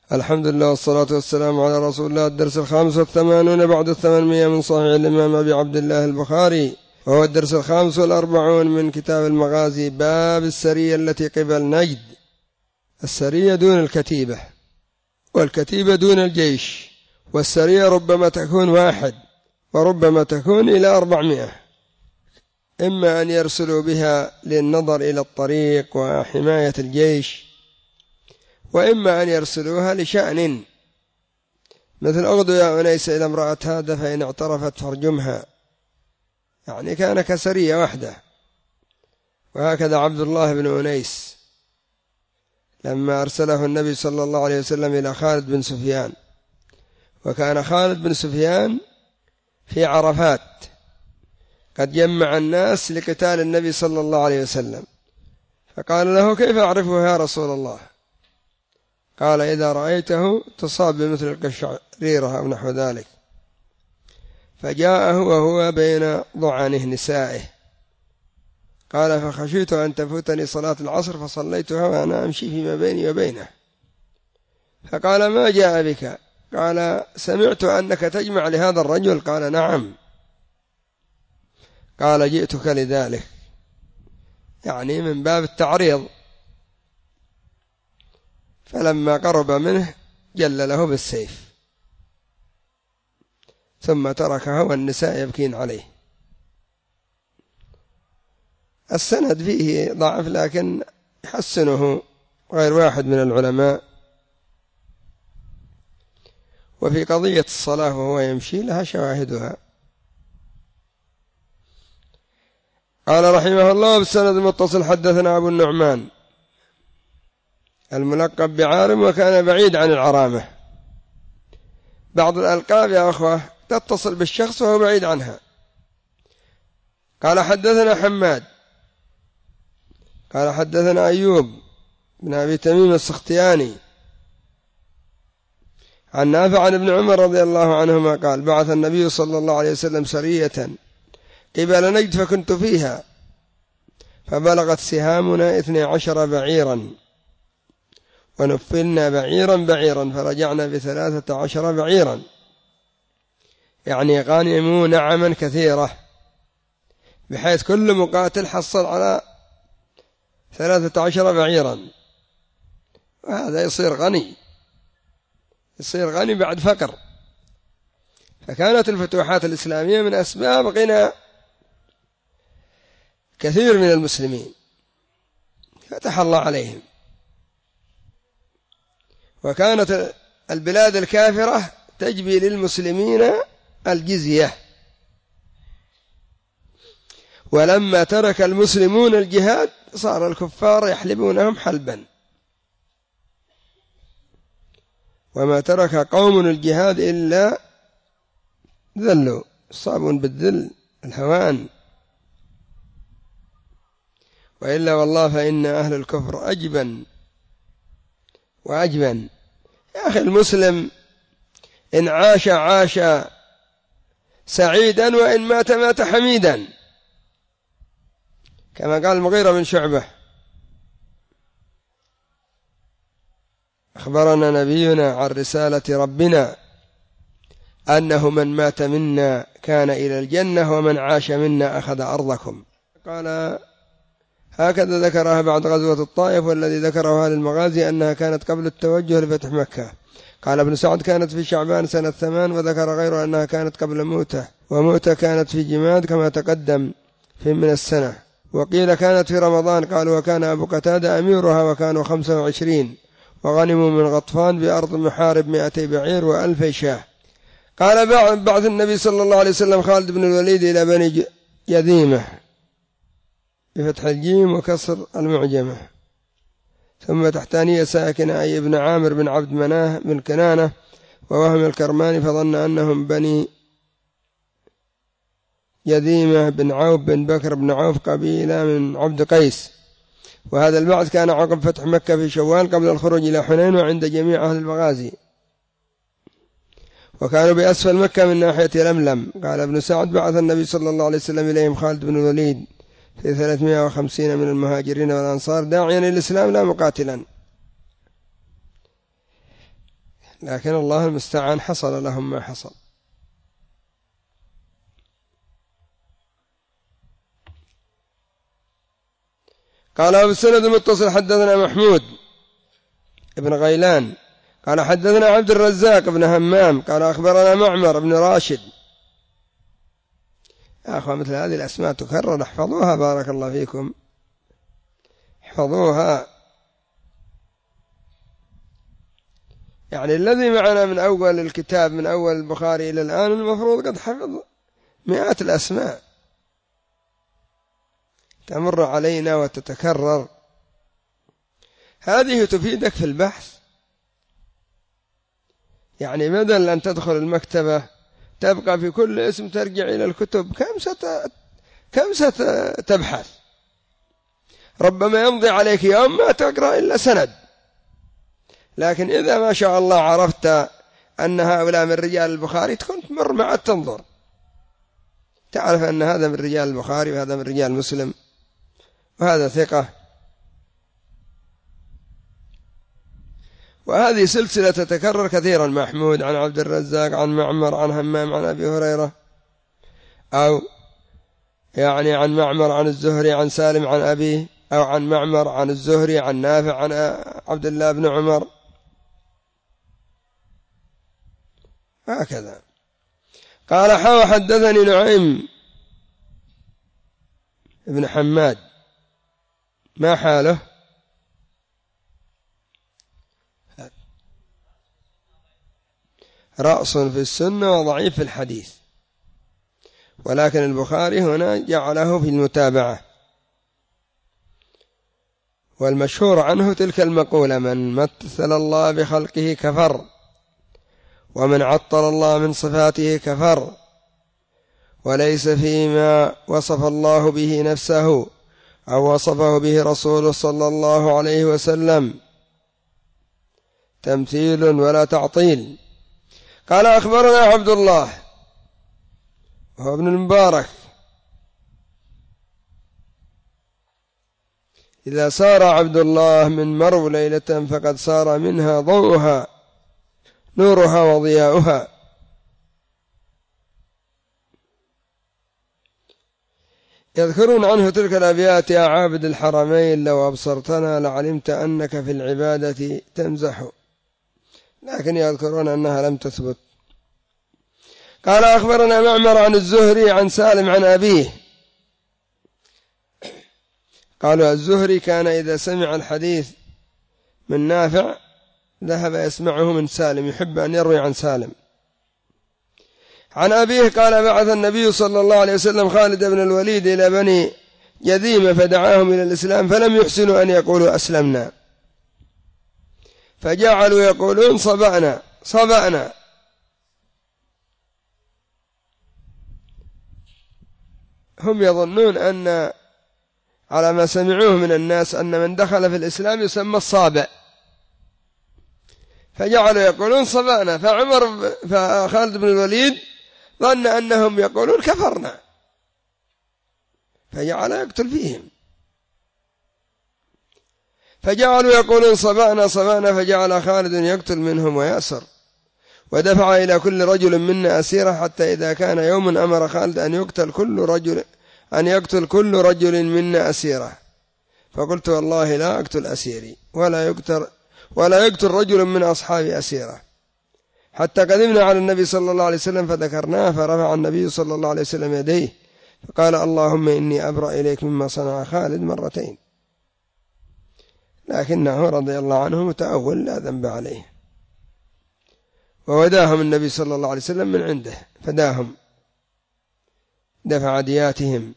الحمد لله والصلاة والسلام على رسول الله. الدرس 85 بعد 800 من صحيح الإمام أبي عبد الله البخاري، وهو الدرس 45 من كتاب المغازي، باب السرية التي قبل نجد. السرية دون الكتيبة، والكتيبة دون الجيش، والسرية ربما تكون 1 وربما تكون إلى 400، إما أن يرسلوا بها للنظر إلى الطريق وحماية الجيش، وإما أن يرسلوها لشأن، مثل أغدوا يا أنيس إلى امرأة هذا فإن اعترفت فارجمها، يعني كان كسرية واحدة. وهكذا عبد الله بن أنيس لما أرسله النبي صلى الله عليه وسلم إلى خالد بن سفيان، وكان خالد بن سفيان في عرفات قد جمع الناس لقتال النبي صلى الله عليه وسلم، فقال له: كيف أعرفه يا رسول الله؟ قال: إذا رأيته تصاب بمثل القشعريرة أو نحو ذلك. فجاءه وهو بين ضعنه نسائه، قال: فخشيت أن تفوتني صلاة العصر فصليتها وأنا أمشي فيما بيني وبينه. فقال: ما جاء بك؟ قال: سمعت أنك تجمع لهذا الرجل. قال: نعم. قال: جئتك لذلك، يعني من باب التعريض. فلما قرب منه جل له بالسيف، ثم تركه والنساء يبكين عليه. السند فيه ضعف، لكن يحسنه غير واحد من العلماء. وفي قضية الصلاة وهو يمشي لها شواهدها. قال رحمه الله: بالسند المتصل حدثنا أبو النعمان الملقب بعارم، وكان بعيد عن العرامة. بعض الألقاب يا أخوة تتصل بالشخص وهو بعيد عنها. قال: حدثنا حماد قال: حدثنا أيوب بن أبي تميم السختياني عن نافع عن ابن عمر رضي الله عنهما قال: بعث النبي صلى الله عليه وسلم سرية قبل نجد فكنت فيها، فبلغت سهامنا 12 بعيرا، ونفلنا بعيرا بعيرا، فرجعنا ب13 بعيرا، يعني غانموا نعما كثيرة، بحيث كل مقاتل حصل على 13 بعيرا، وهذا يصير غني بعد فقر. فكانت الفتوحات الإسلامية من أسباب غنى كثير من المسلمين، فتح الله عليهم. وكانت البلاد الكافرة تجبي للمسلمين الجزية، ولما ترك المسلمون الجهاد صار الكفار يحلبونهم حلبا. وما ترك قوم الجهاد إلا ذلوا، صابون بالذل الهوان، وإلا والله فإن أهل الكفر أجبن وأجبن. يا أخي المسلم إن عاش سعيدا، وإن مات حميدا، كما قال المغيرة بن شعبة: أخبرنا نبينا عن رسالة ربنا أنه من مات منا كان إلى الجنة، ومن عاش منا أخذ أرضكم. قال: هكذا ذكرها بعد غزوة الطائف، والذي ذكره أهل المغازي أنها كانت قبل التوجه لفتح مكة. قال ابن سعد: كانت في شعبان سنة 8، وذكر غيره أنها كانت قبل موته، وموته كانت في جماد كما تقدم في من السنة. وقيل كانت في رمضان. قالوا: وكان أبو قتادة أميرها، وكانوا 25، وغنموا من غطفان بأرض محارب 200 بعير و1000 شاه. قال: بعث النبي صلى الله عليه وسلم خالد بن الوليد إلى بني يذيمة بفتح الجيم وكسر المعجمة، ثم تحتانية ساكنة، أي ابن عامر بن عبد مناه بن كنانة، ووهم الكرماني، فظن أنهم بني يذيمة بن عوف بن بكر بن عوف، قبيلة من عبد قيس. وهذا البعث كان عقب فتح مكة في شوال قبل الخروج إلى حنين، وعند جميع أهل المغازي، وكانوا بأسفل مكة من ناحية لملم. قال ابن سعد: بعث النبي صلى الله عليه وسلم إليهم خالد بن الوليد في 350 من المهاجرين والأنصار، داعيا للإسلام لا مقاتلا. لكن الله المستعان حصل لهم ما حصل. قال أبو السند المتصل حدثنا محمود ابن غيلان قال حدثنا عبد الرزاق بن همام قال أخبرنا معمر بن راشد. يا أخوة مثل هذه الأسماء تكرر، احفظوها بارك الله فيكم، احفظوها. يعني الذي معنا من أول الكتاب من أول البخاري إلى الآن المفروض قد حفظ مئات الأسماء تمر علينا وتتكرر. هذه تفيدك في البحث، يعني بدل أن تدخل المكتبة تبقى في كل اسم ترجع إلى الكتب، كم ستبحث؟ ربما يمضي عليك يوم ما تقرأ إلا سند. لكن إذا ما شاء الله عرفت أن هؤلاء من رجال البخاري تكون تمر معه تنظر، تعرف أن هذا من رجال البخاري وهذا من رجال مسلم وهذا ثقة. وهذه سلسلة تتكرر كثيرا، محمود عن عبد الرزاق عن معمر عن همام عن أبي هريرة، أو يعني عن معمر عن الزهري عن سالم عن أبيه، أو عن معمر عن الزهري عن نافع عن عبد الله بن عمر، هكذا. قال حدثني نعيم ابن حماد. ما حاله؟ رأس في السنة وضعيف في الحديث، ولكن البخاري هنا جعله في المتابعة. والمشهور عنه تلك المقولة: من مثل الله بخلقه كفر، ومن عطل الله من صفاته كفر، وليس فيما وصف الله به نفسه أو وصفه به رسوله صلى الله عليه وسلم تمثيل ولا تعطيل. قال أخبرنا عبد الله وهو ابن المبارك: إذا سار عبد الله من مرو ليلة فقد سار منها ضوءها نورها وضياؤها. يذكرون عنه تلك الأبيات: يا عابد الحرمين لو أبصرتنا لعلمت أنك في العبادة تمزح، لكن يذكرون أنها لم تثبت. قال أخبرنا معمر عن الزهري عن سالم عن أبيه. قالوا الزهري كان إذا سمع الحديث من نافع ذهب يسمعه من سالم، يحب أن يروي عن سالم. عن أبيه قال: بعث النبي صلى الله عليه وسلم خالد بن الوليد إلى بني جذيمة فدعاهم إلى الإسلام، فلم يحسنوا أن يقولوا أسلمنا، فجعلوا يقولون صبأنا صبأنا. هم يظنون أن على ما سمعوه من الناس أن من دخل في الإسلام يسمى الصابع، فجعلوا يقولون صبأنا. فخالد بن الوليد ظن أنهم يقولون كفرنا، فجعل يقتل فيهم، فجعلوا يقولون صبأنا صبأنا، فجعل خالد يقتل منهم ويأسر، ودفع إلى كل رجل منا أسيرة، حتى إذا كان يوم أمر خالد أن يقتل كل رجل منا أسيرة، فقلت والله لا أقتل أسيري ولا يقتل رجل من أصحابي أسيرة، حتى قدمنا على النبي صلى الله عليه وسلم فذكرناه، فرفع النبي صلى الله عليه وسلم يديه فقال: اللهم إني أبرأ إليك مما صنع خالد مرتين. لكنه رضي الله عنه متأول لا ذنب عليه. ووداهم النبي صلى الله عليه وسلم من عنده، فداهم، دفع دياتهم.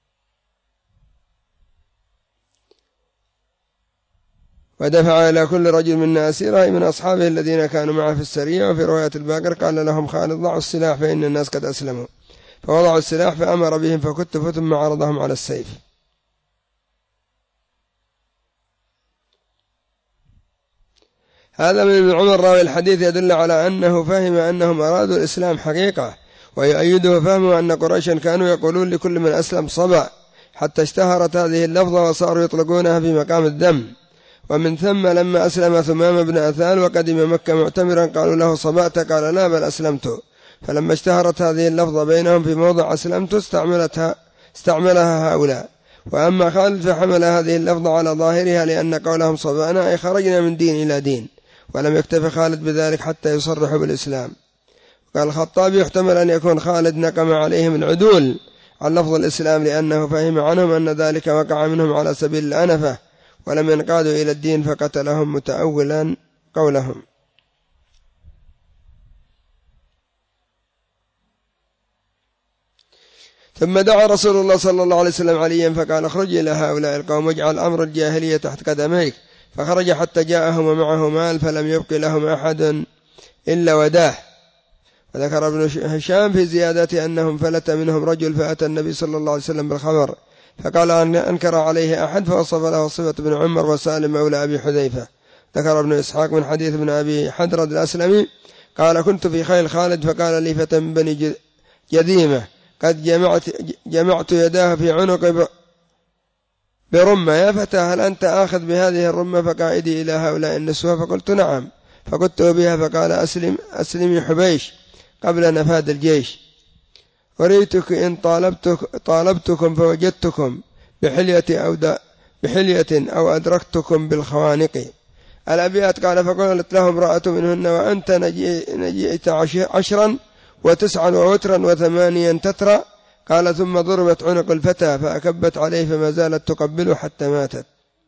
ودفع إلى كل رجل منا أسيرة من أصحابه الذين كانوا معه في السرية. وفي رواية الباقر قال لهم خالد: ضعوا السلاح فإن الناس قد أسلموا، فوضعوا السلاح فأمر بهم فكتفوا ثم عرضهم على السيف. هذا من ابن عمر راوي الحديث يدل على أنه فهم أنهم أرادوا الإسلام حقيقة، ويؤيده فهمه أن قريشا كانوا يقولون لكل من أسلم صبأ، حتى اشتهرت هذه اللفظة وصاروا يطلقونها في مقام الذم. ومن ثم لما أسلم ثمام بن أثال وقدم مكة معتمرا قالوا له صبأت؟ قال لا بل أسلمت. فلما اشتهرت هذه اللفظة بينهم في موضع أسلمت استعملها هؤلاء. وأما خالد فحمل هذه اللفظة على ظاهرها لأن قولهم صبأنا أي خرجنا من دين إلى دين، ولم يكتف خالد بذلك حتى يصرحوا بالإسلام. قال الخطابي يحتمل أن يكون خالد نقم عليهم العدول عن لفظ الإسلام لأنه فهم عنهم أن ذلك وقع منهم على سبيل الأنفة ولم ينقادوا إلى الدين فقتلهم متأولا قولهم. ثم دعا رسول الله صلى الله عليه وسلم عليا فقال اخرج إلى هؤلاء القوم واجعل أمر الجاهلية تحت قدميك، فخرج حتى جاءهم ومعه مال فلم يبق لهم أحد إلا وداه. وذكر ابن هشام في زيادة أنهم فلت منهم رجل فأتى النبي صلى الله عليه وسلم بالخبر فقال أن أنكر عليه أحد فوصف له صفة ابن عمر وسالم مولى أبي حذيفة. ذكر ابن إسحاق من حديث ابن أبي حدرد الأسلمي قال كنت في خيل خالد فقال لي فتى من بني جذيمة قد جمعت يداه في عنق برمة، يا فتى هل أنت آخذ بهذه الرمة فقائدي إلى هؤلاء النسوة؟ فقلت نعم، فقلت بها فقال أسلمي حبيش قبل نفاد الجيش، وريتك إن طالبتكم فوجدتكم بحلية أو أدركتكم بالخوانق. الأبيات قال فقالت له امرأة منهن وأنت نجيت 10 و9 ووترا و8 تترى. قال ثم ضربت عنق الفتى فأكبت عليه فما زالت تقبله حتى ماتت.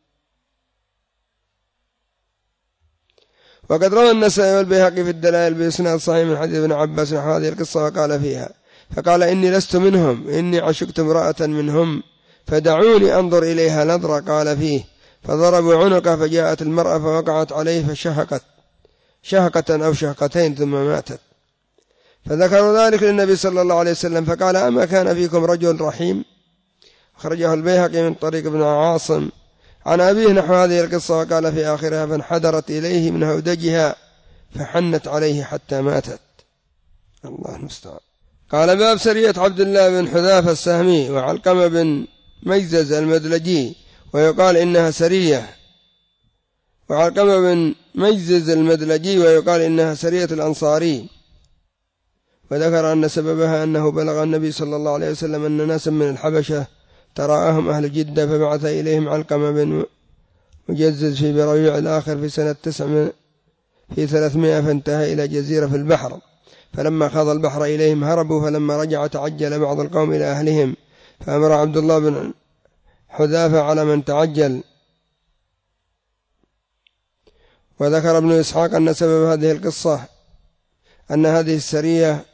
وقد روى النسائي والبيهقي في الدلائل بإسناد صحيح من حديث ابن عباس نحو هذه القصة وقال فيها فقال إني لست منهم، إني عشقت امرأة منهم فدعوني أنظر إليها نظرة. قال فيه فضربوا عنقه فجاءت المرأة فوقعت عليه فشهقت شهقة أو شهقتين ثم ماتت. فذكروا ذلك للنبي صلى الله عليه وسلم فقال أما كان فيكم رجل رحيم؟ أخرجه البيهقي من طريق ابن عاصم عن أبيه نحو هذه القصة وقال في آخرها فانحدرت إليه من هودجها فحنت عليه حتى ماتت. الله المستعان. قال باب سرية عبد الله بن حذافة السهمي وعلقمة بن ميزز المدلجي ويقال إنها سرية، وعلقمة بن ميزز المدلجي ويقال إنها سرية الأنصاري. وذكر أن سببها أنه بلغ النبي صلى الله عليه وسلم أن ناسا من الحبشة تراءهم أهل جدة فبعث إليهم علقمة بن مجزز في بربيع الآخر في سنة 9 في 300 فانتهى إلى جزيرة في البحر، فلما خاض البحر إليهم هربوا، فلما رجع تعجل بعض القوم إلى أهلهم فأمر عبد الله بن حذافة على من تعجل. وذكر ابن إسحاق أن سبب هذه القصة أن هذه السرية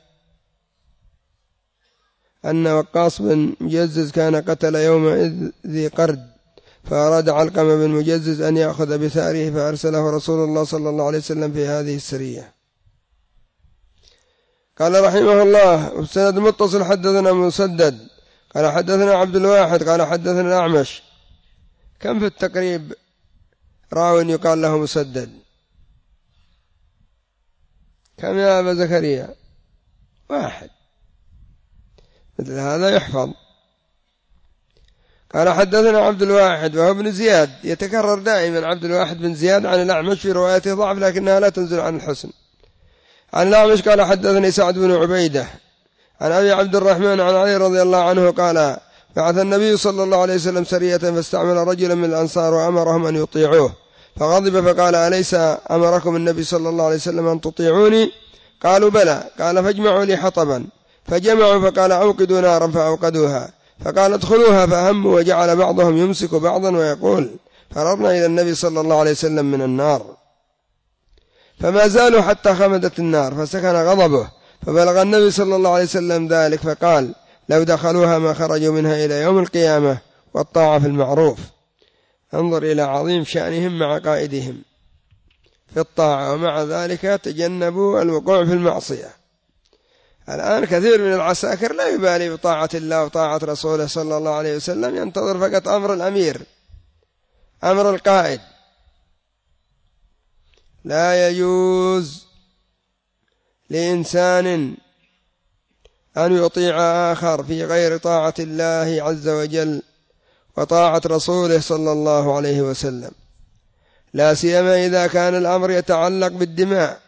أن وقاص بن مجزز كان قتل يومئذ ذي قرد، فأراد علقمة بن مجزز أن يأخذ بثأره فأرسله رسول الله صلى الله عليه وسلم في هذه السرية. قال رحمه الله والسند متصل حدثنا مسدد قال حدثنا عبد الواحد قال حدثنا الأعمش. كم في التقريب راو يقال له مسدد؟ كم يا أبا زكريا؟ 1 مثل هذا يحفظ. قال حدثنا عبد الواحد وهو ابن زياد، يتكرر دائما عبد الواحد بن زياد عن الأعمش في روايته ضعف لكنها لا تنزل عن الحسن. عن الأعمش قال حدثني سعد بن عبيدة عن أبي عبد الرحمن عن علي رضي الله عنه قال بعث النبي صلى الله عليه وسلم سرية فاستعمل رجلا من الأنصار وأمرهم أن يطيعوه فغضب فقال أليس أمركم النبي صلى الله عليه وسلم أن تطيعوني؟ قالوا بلى. قال فاجمعوا لي حطبا، فجمعوا فقال أوقدوا نارا فأوقدوها، فقال ادخلوها فهموا، وجعل بعضهم يمسك بعضا ويقول فررنا إلى النبي صلى الله عليه وسلم من النار، فما زالوا حتى خمدت النار فسكن غضبه، فبلغ النبي صلى الله عليه وسلم ذلك فقال لو دخلوها ما خرجوا منها إلى يوم القيامة، والطاعة في المعروف. انظر إلى عظيم شأنهم مع قائدهم في الطاعة، ومع ذلك تجنبوا الوقوع في المعصية. الآن كثير من العساكر لا يبالي بطاعة الله وطاعة رسوله صلى الله عليه وسلم، ينتظر فقط أمر الأمير أمر القائد. لا يجوز لإنسان أن يطيع آخر في غير طاعة الله عز وجل وطاعة رسوله صلى الله عليه وسلم. لا سيما إذا كان الأمر يتعلق بالدماء.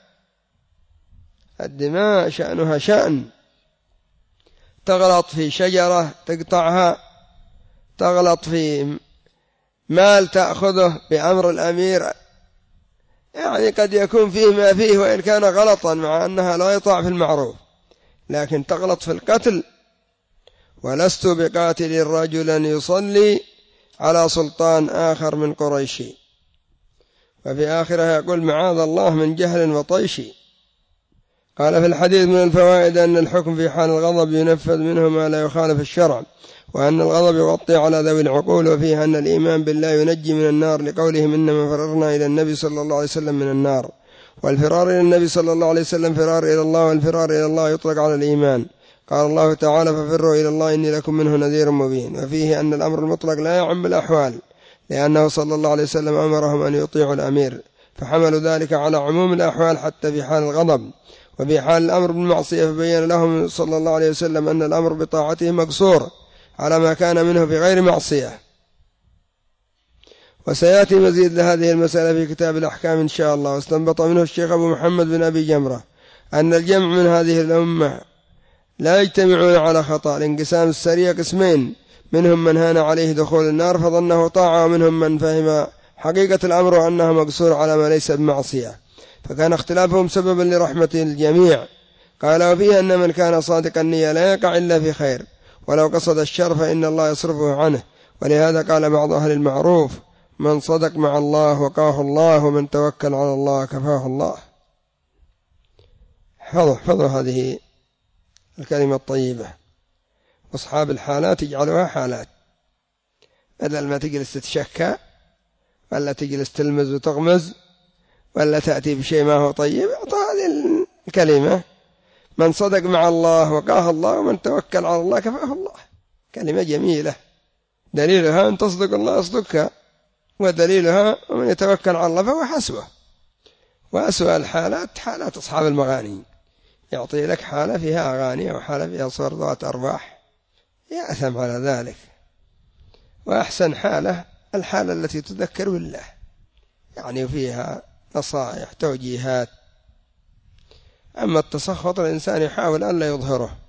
الدماء شأنها شأن، تغلط في شجرة تقطعها، تغلط في مال تأخذه بأمر الأمير، يعني قد يكون فيه ما فيه وإن كان غلطا مع أنها لا يطاع في المعروف، لكن تغلط في القتل. ولست بقاتل رجلا يصلي على سلطان آخر من قريش. وفي آخرها يقول معاذ الله من جهل وطيش. قال في الحديث من الفوائد أن الحكم في حال الغضب ينفذ منه ما لا يخالف الشرع، وأن الغضب يغطي على ذوي العقول، وفيه أن الإيمان بالله ينجي من النار لقولهم إنما فررنا إلى النبي صلى الله عليه وسلم من النار. والفرار إلى النبي صلى الله عليه وسلم فرار إلى الله، والفرار إلى الله يطلق على الإيمان. قال الله تعالى ففروا إلى الله إني لكم منه نذير مبين. وفيه أن الأمر المطلق لا يعم الأحوال، لأنه صلى الله عليه وسلم أمرهم أن يطيعوا الأمير، فحملوا ذلك على عموم الأحوال حتى في حال الغضب. وفي حال الأمر بالمعصية فبين لهم صلى الله عليه وسلم أن الأمر بطاعته مقصور على ما كان منه في غير معصية. وسيأتي مزيد لهذه المسألة في كتاب الأحكام إن شاء الله. واستنبط منه الشيخ أبو محمد بن أبي جمرة أن الجمع من هذه الأمة لا يجتمعون على خطأ، لانقسام السرية قسمين، منهم من هان عليه دخول النار فظنه طاعة، ومنهم من فهم حقيقة الأمر وأنه مقصور على ما ليس بمعصية، فكان اختلافهم سببا لرحمة الجميع. قال وفيه أن من كان صادق النية لا يقع إلا في خير، ولو قصد الشر فإن الله يصرفه عنه. ولهذا قال بعض أهل المعروف من صدق مع الله وقاه الله، ومن توكل على الله كفاه الله. احفظوا هذه الكلمة الطيبة. أصحاب الحالات يجعلوها حالات، بدل ما تجلس تتشكى ولا تجلس تلمز وتغمز ولا تأتي بشيء ما هو طيب، أعطى هذه الكلمة من صدق مع الله وقاه الله، ومن توكل على الله كفاه الله. كلمة جميلة، دليلها أن تصدق الله يصدقك، ودليلها ومن يتوكل على الله فهو حسبه. وأسوأ الحالات حالات أصحاب المغاني، يعطي لك حالة فيها أغاني وحالة فيها صور ذات أرواح، يأثم على ذلك. وأحسن حالة الحالة التي تذكر بالله، يعني فيها نصائح توجيهات. أما التسخط الإنسان يحاول أن لا يظهره،